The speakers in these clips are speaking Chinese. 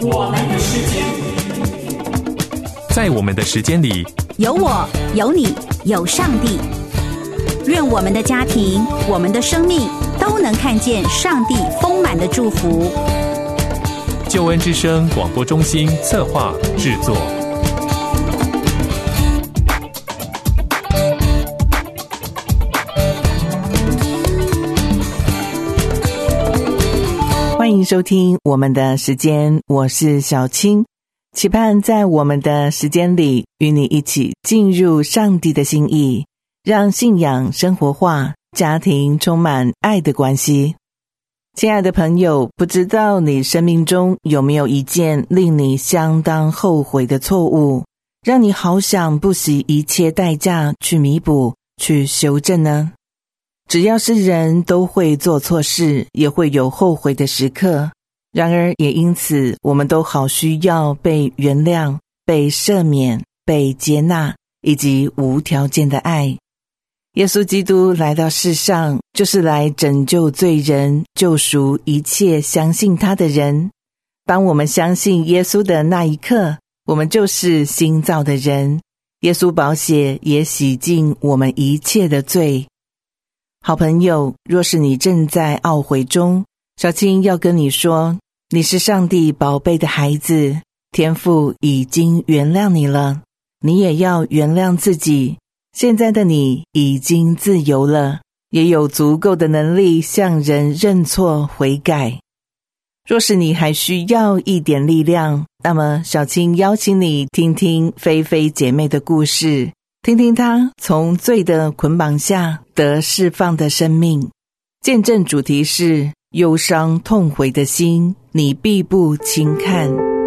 我们的时间， 在我们的时间里， 有我，有你，有上帝。愿我们的家庭，我们的生命都能看见上帝丰满的祝福。 救恩之声广播中心策划制作。 欢迎收听我们的时间，我是小青，期盼在我们的时间里与你一起进入上帝的心意，让信仰生活化，家庭充满爱的关系。亲爱的朋友，不知道你生命中有没有一件令你相当后悔的错误，让你好想不惜一切代价去弥补，去修正呢？只要是人都会做错事，也会有后悔的时刻。然而也因此，我们都好需要被原谅、被赦免、被接纳，以及无条件的爱。耶稣基督来到世上，就是来拯救罪人，救赎一切相信他的人。当我们相信耶稣的那一刻，我们就是新造的人。耶稣宝血也洗净我们一切的罪。好朋友，若是你正在懊悔中，小青要跟你说，你是上帝宝贝的孩子，天父已经原谅你了，你也要原谅自己。现在的你已经自由了，也有足够的能力向人认错悔改。若是你还需要一点力量，那么小青邀请你听听菲菲姐妹的故事，听听她从罪的捆绑下得释放的生命。见证主题是忧伤痛悔的心，你必不轻看。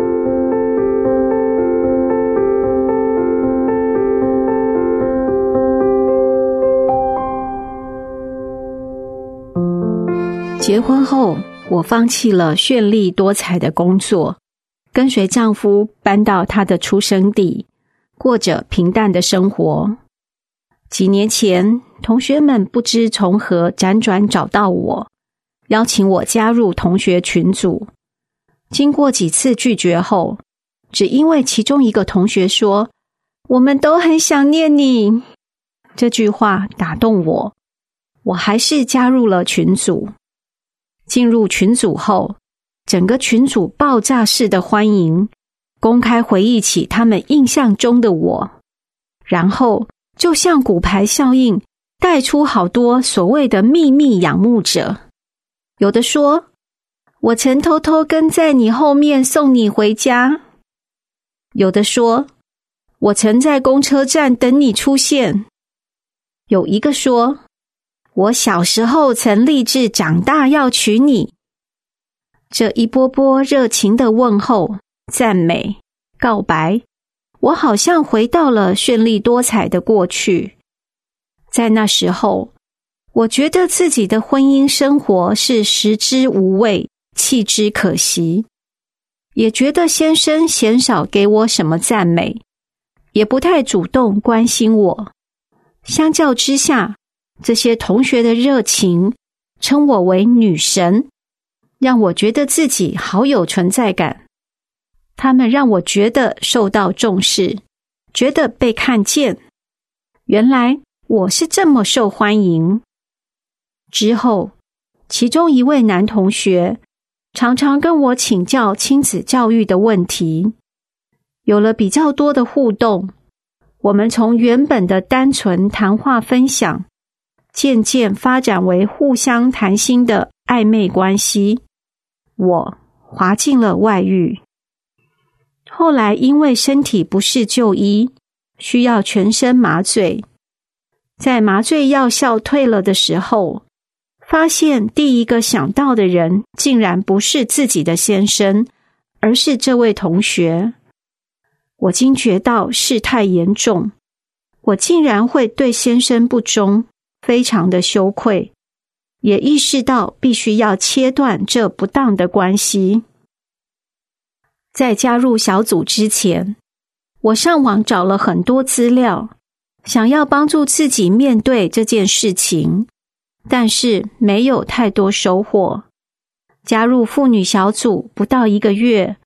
结婚后，我放弃了绚丽多彩的工作，跟随丈夫搬到他的出生地，过着平淡的生活。几年前，同学们不知从何辗转找到我，邀请我加入同学群组。经过几次拒绝后，只因为其中一个同学说，我们都很想念你，这句话打动我，我还是加入了群组。进入群组后，整个群组爆炸式的欢迎，公开回忆起他们印象中的我，然后就像骨牌效应，带出好多所谓的秘密仰慕者。有的说，我曾偷偷跟在你后面送你回家。有的说，我曾在公车站等你出现。有一个说，我小时候曾立志长大要娶你。这一波波热情的问候、赞美、告白，我好像回到了绚丽多彩的过去。在那时候，我觉得自己的婚姻生活是食之无味，弃之可惜，也觉得先生鲜少给我什么赞美，也不太主动关心我。相较之下，这些同学的热情，称我为女神，让我觉得自己好有存在感。他们让我觉得受到重视，觉得被看见。原来我是这么受欢迎。之后，其中一位男同学常常跟我请教亲子教育的问题，有了比较多的互动，我们从原本的单纯谈话分享，渐渐发展为互相谈心的暧昧关系，我滑进了外遇。后来因为身体不适就医，需要全身麻醉。在麻醉药效退了的时候，发现第一个想到的人竟然不是自己的先生，而是这位同学。我惊觉到事态严重，我竟然会对先生不忠，非常的羞愧，也意识到必须要切断这不当的关系。在加入小组之前，我上网找了很多资料，想要帮助自己面对这件事情，但是没有太多收获。加入妇女小组不到1个月，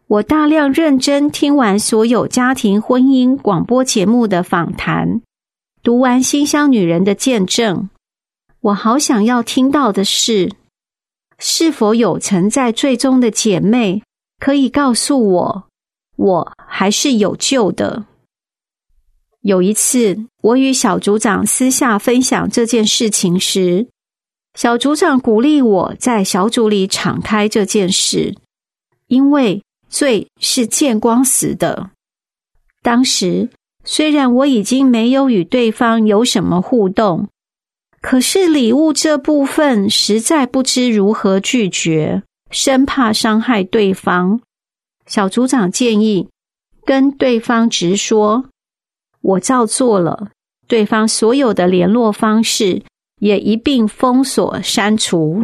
我大量认真听完所有家庭婚姻广播节目的访谈，读完馨香女人的见证，我好想要听到的是，是否有曾在罪中的姐妹可以告诉我，我还是有救的。有一次，我与小组长私下分享这件事情时，小组长鼓励我在小组里敞开这件事，因为罪是见光死的。当时，虽然我已经没有与对方有什么互动，可是礼物这部分实在不知如何拒绝，生怕伤害对方。小组长建议跟对方直说，我照做了，对方所有的联络方式也一并封锁删除。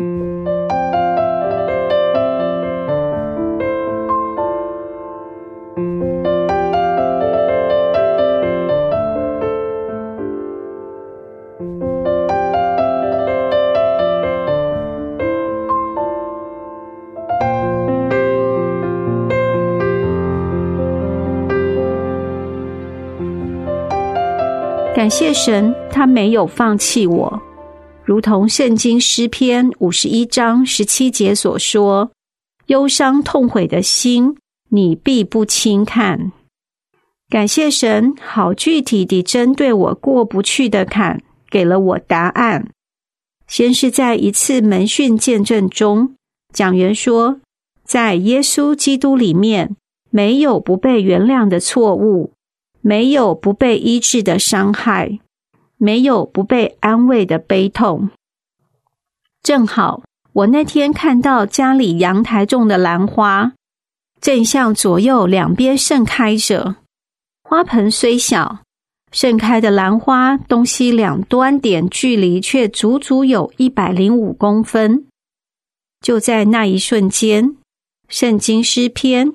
感谢神，他没有放弃我，如同圣经诗篇51章17节所说，忧伤痛悔的心，你必不轻看。感谢神，好具体地针对我过不去的坎，给了我答案。先是在一次门训见证中，讲员说，在耶稣基督里面，没有不被原谅的错误，没有不被医治的伤害，没有不被安慰的悲痛。正好，我那天看到家里阳台种的兰花，正向左右两边盛开着。花盆虽小，盛开的兰花东西两端点距离却足足有105公分。就在那一瞬间，圣经诗篇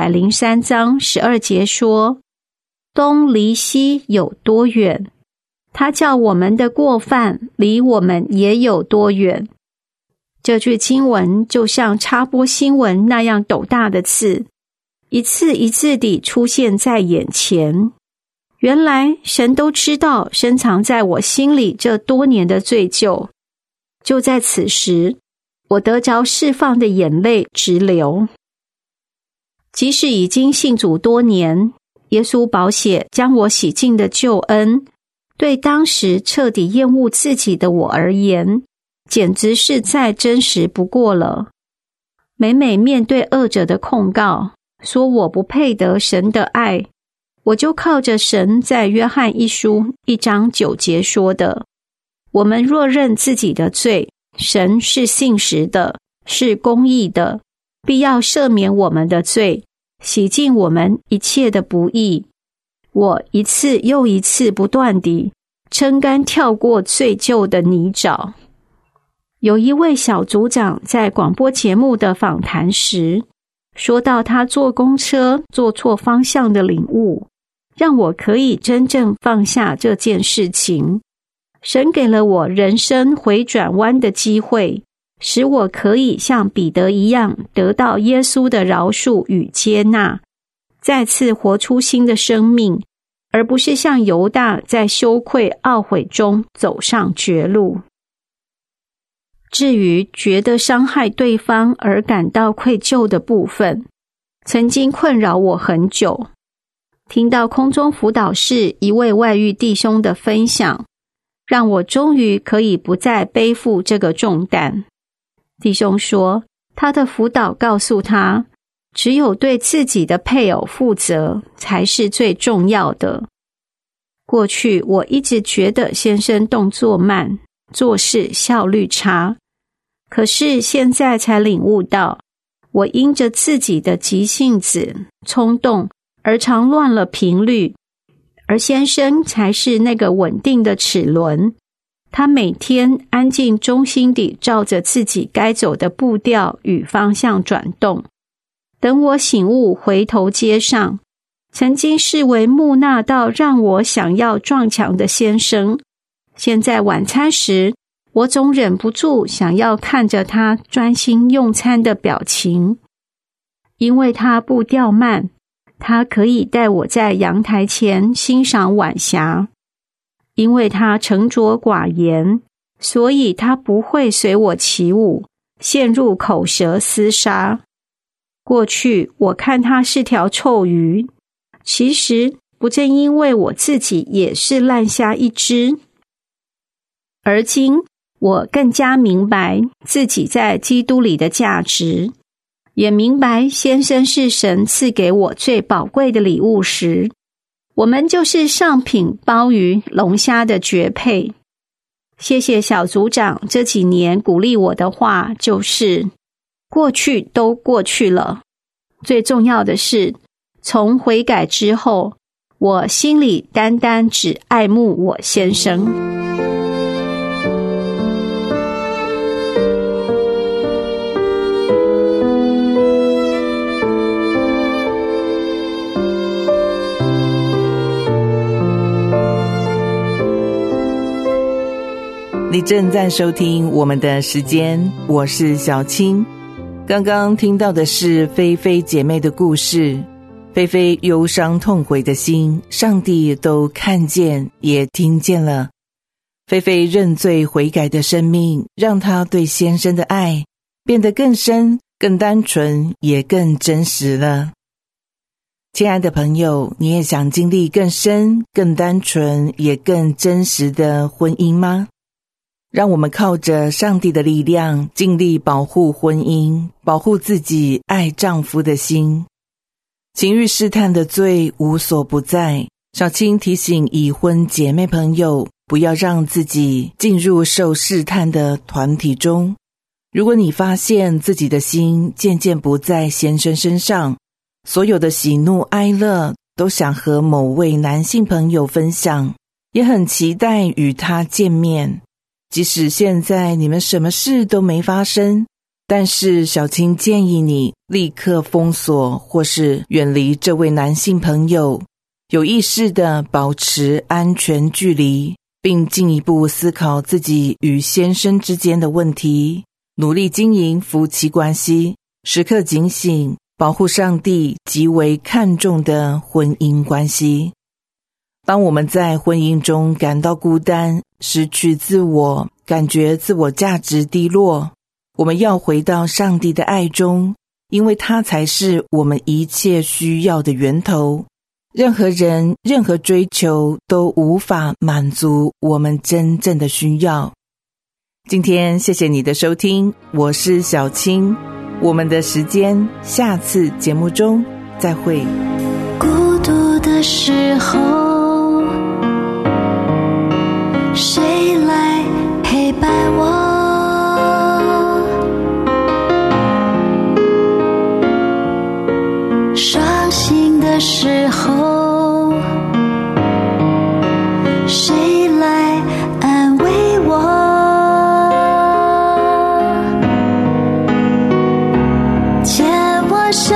103章12节说，东离西有多远？他叫我们的过犯离我们也有多远？这句经文就像插播新闻那样斗大的字，一次一次地出现在眼前。原来神都知道深藏在我心里这多年的罪疚。就在此时，我得着释放的眼泪直流。即使已经信主多年，耶稣宝血将我洗净的救恩，对当时彻底厌恶自己的我而言，简直是再真实不过了。每每面对恶者的控告，说我不配得神的爱，我就靠着神在约翰一书1章9节说的，我们若认自己的罪，神是信实的，是公义的，必要赦免我们的罪，洗净我们一切的不义。我一次又一次不断地撑杆跳过罪疚的泥沼。有一位小组长在广播节目的访谈时，说到他坐公车坐错方向的领悟，让我可以真正放下这件事情。神给了我人生回转弯的机会，使我可以像彼得一样得到耶稣的饶恕与接纳，再次活出新的生命，而不是像犹大在羞愧懊悔中走上绝路。至于觉得伤害对方而感到愧疚的部分，曾经困扰我很久。听到空中辅导室一位外遇弟兄的分享，让我终于可以不再背负这个重担。弟兄说，他的辅导告诉他，只有对自己的配偶负责才是最重要的。过去我一直觉得先生动作慢，做事效率差，可是现在才领悟到，我因着自己的急性子、冲动而常乱了频率，而先生才是那个稳定的齿轮。他每天安静忠心地照着自己该走的步调与方向转动。等我醒悟回头接上，曾经视为木讷到让我想要撞墙的先生，现在晚餐时，我总忍不住想要看着他专心用餐的表情。 因为他步调慢，他可以带我在阳台前欣赏晚霞。因为他沉着寡言，所以他不会随我起舞，陷入口舌厮杀。过去我看他是条臭鱼，其实不正因为我自己也是烂虾一只。而今我更加明白自己在基督里的价值，也明白先生是神赐给我最宝贵的礼物时，我们就是上品鲍鱼龙虾的绝配。谢谢小组长这几年鼓励我的话，就是过去都过去了，最重要的是从悔改之后，我心里单单只爱慕我先生。 你正在收听我们的时间，我是小青。刚刚听到的是菲菲姐妹的故事，菲菲忧伤痛悔的心，上帝都看见也听见了。菲菲认罪悔改的生命，让她对先生的爱变得更深、更单纯，也更真实了。亲爱的朋友，你也想经历更深、更单纯，也更真实的婚姻吗？让我们靠着上帝的力量，尽力保护婚姻，保护自己爱丈夫的心。情欲试探的罪无所不在，小青提醒已婚姐妹朋友，不要让自己进入受试探的团体中。如果你发现自己的心渐渐不在先生身上，所有的喜怒哀乐都想和某位男性朋友分享，也很期待与他见面。即使现在你们什么事都没发生，但是小青建议你立刻封锁或是远离这位男性朋友，有意识地保持安全距离，并进一步思考自己与先生之间的问题，努力经营夫妻关系，时刻警醒，保护上帝极为看重的婚姻关系。当我们在婚姻中感到孤单，失去自我，感觉自我价值低落，我们要回到上帝的爱中，因为他才是我们一切需要的源头。任何人、任何追求都无法满足我们真正的需要。今天谢谢你的收听，我是小青，我们的时间下次节目中再会。 孤独的时候，谁来陪伴我？伤心的时候，谁来安慰我？牵我手，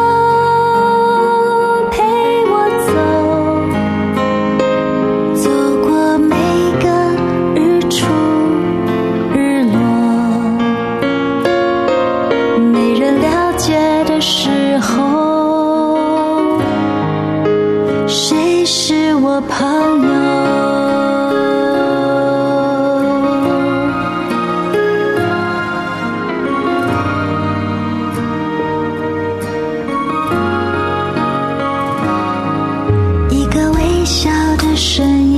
陪我走，走过每个日出日落。没人了解的时候，谁是我朋友？一个微笑的身